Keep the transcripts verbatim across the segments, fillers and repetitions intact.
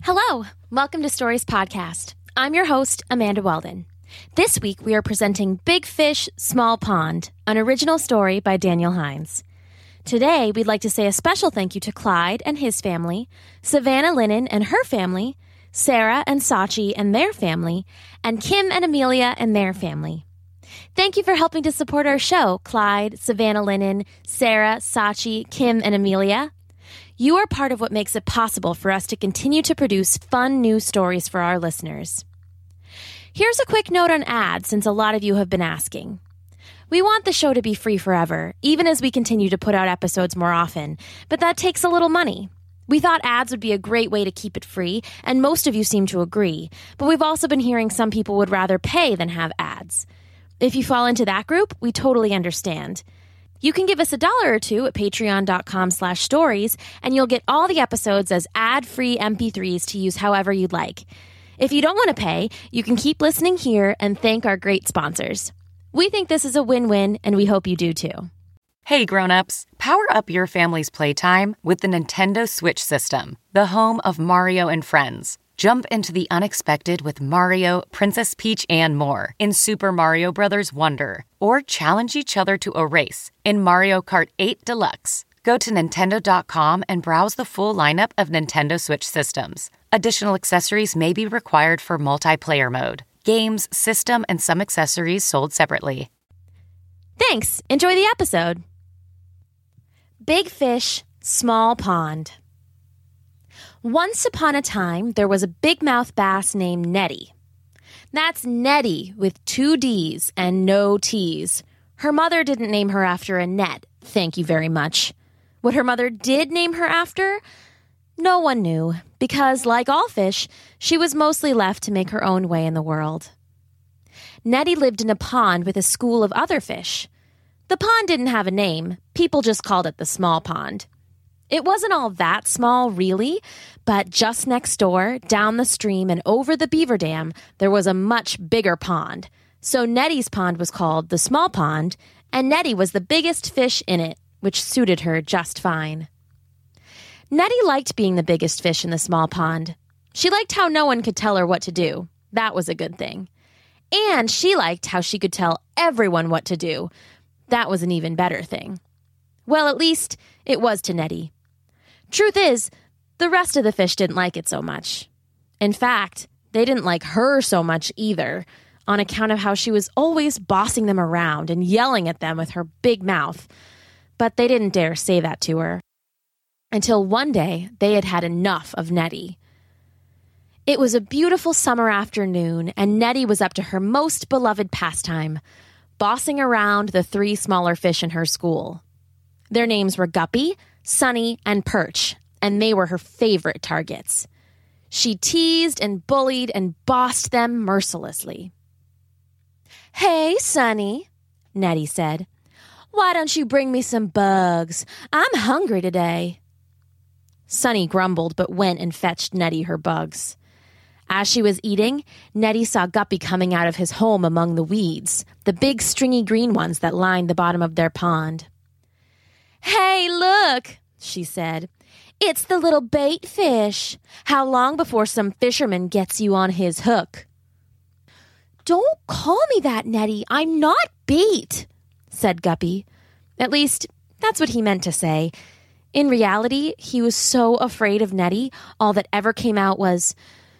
Hello, welcome to Stories Podcast. I'm your host, Amanda Weldon. This week we are presenting Big Fish, Small Pond, an original story by Daniel Hines. Today we'd like to say a special thank you to Clyde and his family, Savannah Lennon and her family, Sarah and Sachi and their family, and Kim and Amelia and their family. Thank you for helping to support our show, Clyde, Savannah Lennon, Sarah, Sachi, Kim, and Amelia. You are part of what makes it possible for us to continue to produce fun new stories for our listeners. Here's a quick note on ads, since a lot of you have been asking. We want the show to be free forever, even as we continue to put out episodes more often, but that takes a little money. We thought ads would be a great way to keep it free, and most of you seem to agree, but we've also been hearing some people would rather pay than have ads. If you fall into that group, we totally understand. You can give us a dollar or two at patreon.com slash stories, and you'll get all the episodes as ad-free M P threes to use however you'd like. If you don't want to pay, you can keep listening here and thank our great sponsors. We think this is a win-win, and we hope you do too. Hey grown-ups, power up your family's playtime with the Nintendo Switch System, the home of Mario and Friends. Jump into the unexpected with Mario, Princess Peach, and more in Super Mario Bros. Wonder. Or challenge each other to a race in Mario Kart eight Deluxe. Go to Nintendo dot com and browse the full lineup of Nintendo Switch systems. Additional accessories may be required for multiplayer mode. Games, system, and some accessories sold separately. Thanks. Enjoy the episode. Big Fish, Small Pond. Once upon a time, there was a big-mouth bass named Nettie. That's Nettie with two D's and no T's. Her mother didn't name her after a net, thank you very much. What her mother did name her after? No one knew, because, like all fish, she was mostly left to make her own way in the world. Nettie lived in a pond with a school of other fish. The pond didn't have a name. People just called it the small pond. It wasn't all that small, really, but just next door, down the stream and over the beaver dam, there was a much bigger pond. So Nettie's pond was called the small pond, and Nettie was the biggest fish in it, which suited her just fine. Nettie liked being the biggest fish in the small pond. She liked how no one could tell her what to do. That was a good thing. And she liked how she could tell everyone what to do. That was an even better thing. Well, at least it was to Nettie. Truth is, the rest of the fish didn't like it so much. In fact, they didn't like her so much either, on account of how she was always bossing them around and yelling at them with her big mouth. But they didn't dare say that to her. Until one day, they had had enough of Nettie. It was a beautiful summer afternoon, and Nettie was up to her most beloved pastime, bossing around the three smaller fish in her school. Their names were Guppy, Sunny, and Perch, and they were her favorite targets. She teased and bullied and bossed them mercilessly. "Hey, Sunny," Nettie said. "Why don't you bring me some bugs? I'm hungry today." Sunny grumbled but went and fetched Nettie her bugs. As she was eating, Nettie saw Guppy coming out of his home among the weeds, the big stringy green ones that lined the bottom of their pond. "Hey, look," she said. "It's the little bait fish. How long before some fisherman gets you on his hook?" "Don't call me that, Nettie. I'm not bait," said Guppy. At least, that's what he meant to say. In reality, he was so afraid of Nettie, all that ever came out was...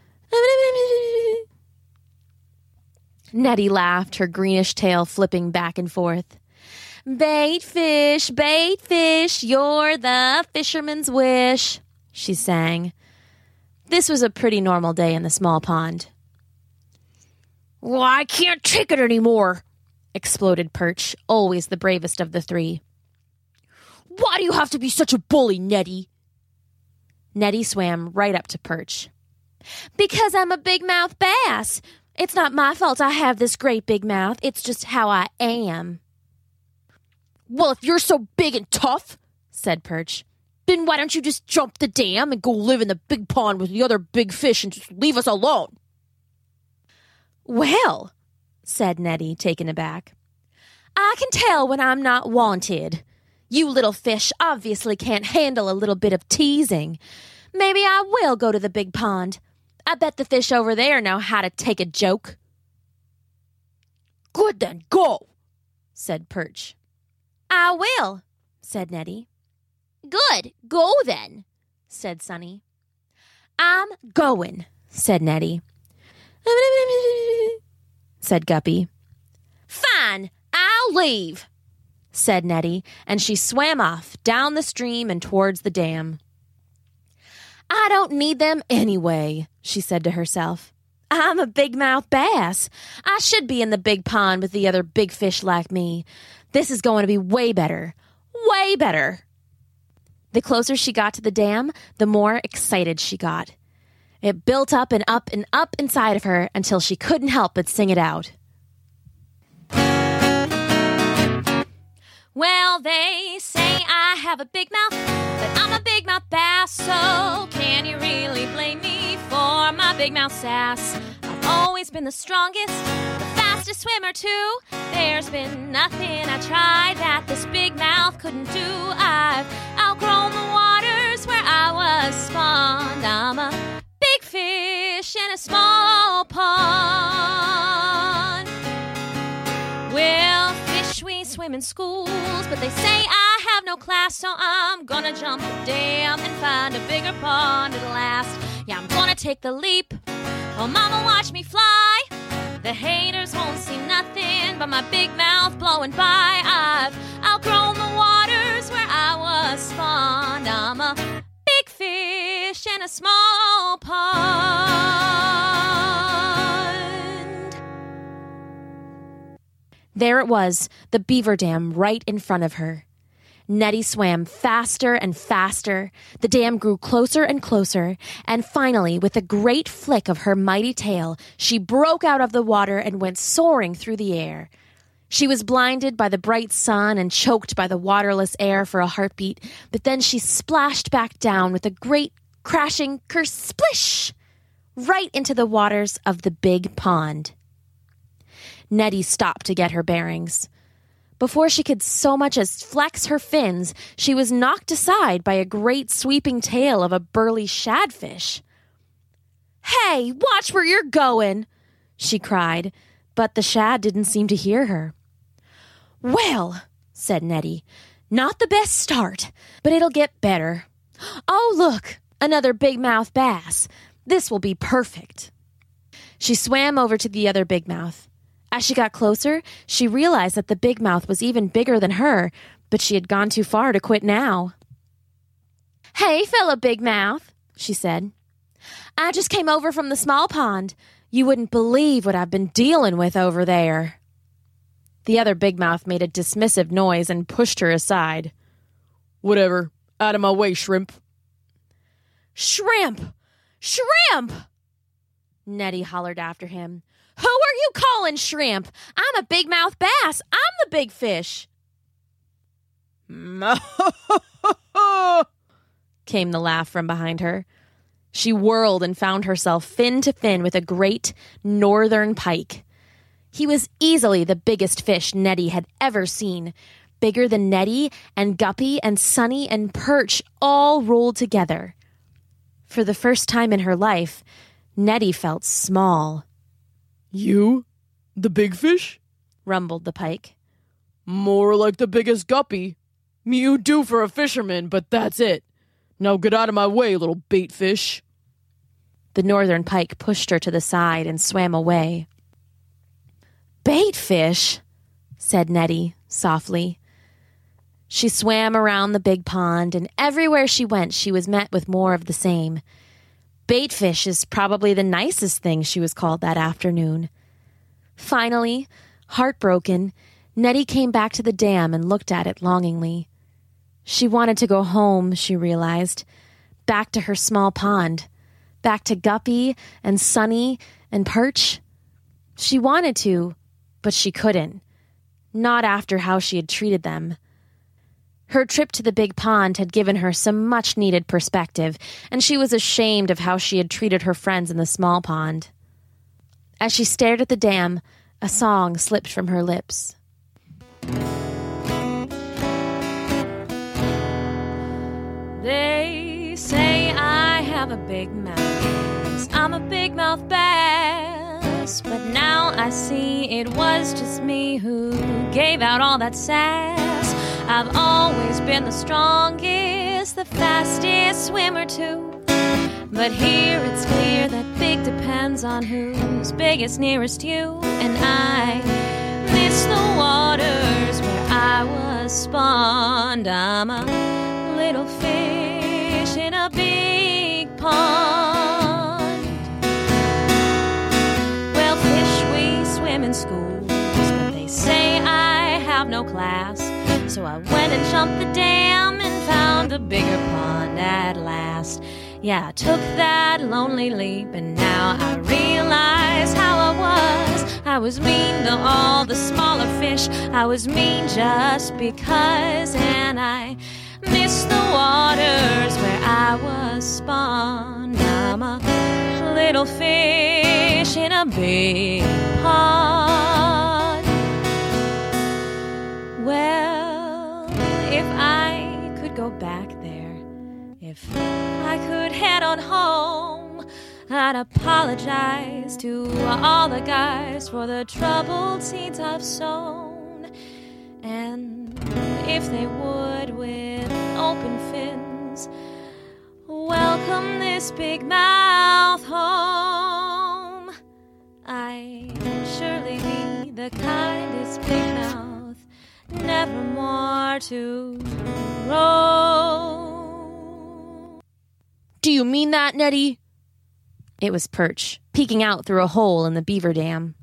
Nettie laughed, her greenish tail flipping back and forth. "Bait fish, bait fish, you're the fisherman's wish," she sang. This was a pretty normal day in the small pond. "Well, I can't take it anymore," exploded Perch, always the bravest of the three. "Why do you have to be such a bully, Nettie?" Nettie swam right up to Perch. "Because I'm a big-mouth bass. It's not my fault I have this great big mouth. It's just how I am." "Well, if you're so big and tough," said Perch, "then why don't you just jump the dam and go live in the big pond with the other big fish and just leave us alone?" "Well," said Nettie, taken aback, "I can tell when I'm not wanted. You little fish obviously can't handle a little bit of teasing. Maybe I will go to the big pond. I bet the fish over there know how to take a joke." "Good then, go," said Perch. "I will," said Nettie. "Good, go then," said Sunny. "I'm going," said Nettie. said Guppy. "Fine, I'll leave," said Nettie, and she swam off down the stream and towards the dam. "I don't need them anyway," she said to herself. "I'm a big-mouth bass. I should be in the big pond with the other big fish like me. This is going to be way better, way better." The closer she got to the dam, the more excited she got. It built up and up and up inside of her until she couldn't help but sing it out. "Well, they say I have a big mouth, but I'm a big mouth bass, so can you really blame me for my big mouth sass? I've always been the strongest, the fastest swimmer too. There's been nothing I tried that this big mouth couldn't do. I've outgrown the waters where I was spawned. I'm a big fish in a small pond. Well, fish we swim in schools, but they say I have no class, so I'm gonna jump the dam and find a bigger pond at last. Yeah, I'm gonna take the leap. Oh, mama, watch me fly. The haters won't see nothing but my big mouth blowing by. I've outgrown the waters where I was spawned. I'm a big fish in a small pond. There it was, the beaver dam right in front of her. Nettie swam faster and faster. The dam grew closer and closer, and finally, with a great flick of her mighty tail, she broke out of the water and went soaring through the air. She was blinded by the bright sun and choked by the waterless air for a heartbeat, but then she splashed back down with a great crashing kersplish right into the waters of the big pond. Nettie stopped to get her bearings. Before she could so much as flex her fins, she was knocked aside by a great sweeping tail of a burly shadfish. "Hey, watch where you're going!" she cried, but the shad didn't seem to hear her. "Well," said Nettie, "not the best start, but it'll get better. Oh, look, another big-mouth bass. This will be perfect." She swam over to the other big mouth. As she got closer, she realized that the big mouth was even bigger than her, but she had gone too far to quit now. "Hey, fellow big mouth," she said. "I just came over from the small pond. You wouldn't believe what I've been dealing with over there." The other big mouth made a dismissive noise and pushed her aside. "Whatever. Out of my way, shrimp." "Shrimp! Shrimp!" Nettie hollered after him. "Who are you calling shrimp? I'm a big-mouth bass. I'm the big fish." Came the laugh from behind her. She whirled and found herself fin to fin with a great northern pike. He was easily the biggest fish Nettie had ever seen, bigger than Nettie and Guppy and Sunny and Perch all rolled together. For the first time in her life, Nettie felt small. "You? The big fish?" rumbled the pike. "More like the biggest guppy. You do for a fisherman, but that's it. Now get out of my way, little bait fish." The northern pike pushed her to the side and swam away. "Bait fish?" said Nettie softly. She swam around the big pond, and everywhere she went, she was met with more of the same. Bait fish is probably the nicest thing she was called that afternoon. Finally, heartbroken, Nettie came back to the dam and looked at it longingly. She wanted to go home, she realized, back to her small pond, back to Guppy and Sunny and Perch. She wanted to, but she couldn't, not after how she had treated them. Her trip to the big pond had given her some much-needed perspective, and she was ashamed of how she had treated her friends in the small pond. As she stared at the dam, a song slipped from her lips. They say I have a big mouth, 'cause I'm a big mouth bass. But now I see it was just me who gave out all that sass. I've always been the strongest, the fastest swimmer too. But here it's clear that big depends on who's biggest nearest you. And I miss the waters where I was spawned. I'm a little fish in a big pond. Well, fish, we swim in schools, but they say I have no class. So I went and jumped the dam and found a bigger pond at last. Yeah, I took that lonely leap, and now I realize how I was. I was mean to all the smaller fish. I was mean just because, and I miss the waters where I was spawned. I'm a little fish in a big pond. Well, if I could go back there, if I could head on home, I'd apologize to all the guys for the troubled seeds I've sown. And if they would, with open fins, welcome this big mouth home, I'd surely be the kindest big mouth, never more to roam. Do you mean that, Nettie? It was Perch, peeking out through a hole in the beaver dam.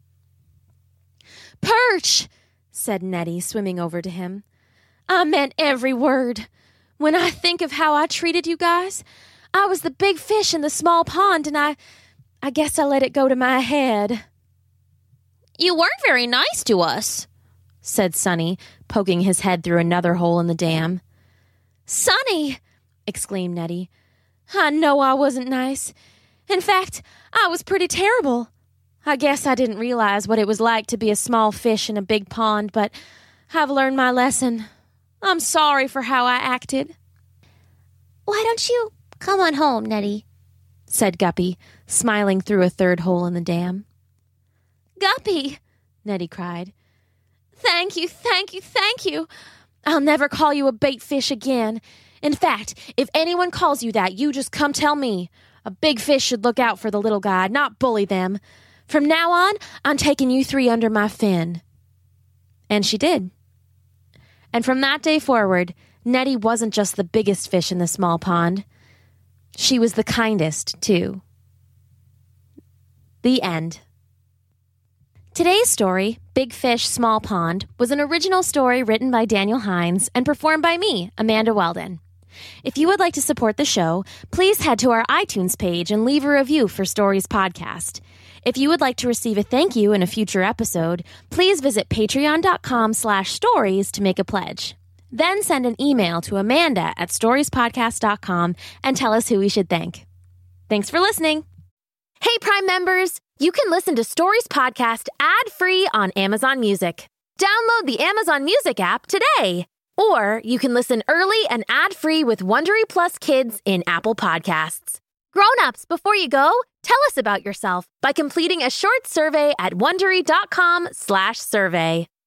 Perch, said Nettie, swimming over to him. I meant every word. When I think of how I treated you guys, I was the big fish in the small pond, and I, I guess I let it go to my head. You weren't very nice to us, said Sonny, poking his head through another hole in the dam. Sonny, exclaimed Nettie. I know I wasn't nice. In fact, I was pretty terrible. I guess I didn't realize what it was like to be a small fish in a big pond, but I've learned my lesson. I'm sorry for how I acted. Why don't you come on home, Nettie? Said Guppy, smiling through a third hole in the dam. Guppy, Nettie cried. Thank you, thank you, thank you. I'll never call you a bait fish again. In fact, if anyone calls you that, you just come tell me. A big fish should look out for the little guy, not bully them. From now on, I'm taking you three under my fin. And she did. And from that day forward, Nettie wasn't just the biggest fish in the small pond. She was the kindest, too. The end. Today's story, Big Fish, Small Pond, was an original story written by Daniel Hines and performed by me, Amanda Weldon. If you would like to support the show, please head to our iTunes page and leave a review for Stories Podcast. If you would like to receive a thank you in a future episode, please visit patreon.com slash stories to make a pledge. Then send an email to Amanda at storiespodcast dot com and tell us who we should thank. Thanks for listening. Hey, Prime members, you can listen to Stories Podcast ad-free on Amazon Music. Download the Amazon Music app today. Or you can listen early and ad-free with Wondery Plus Kids in Apple Podcasts. Grown-ups, before you go, tell us about yourself by completing a short survey at wondery.com slash survey.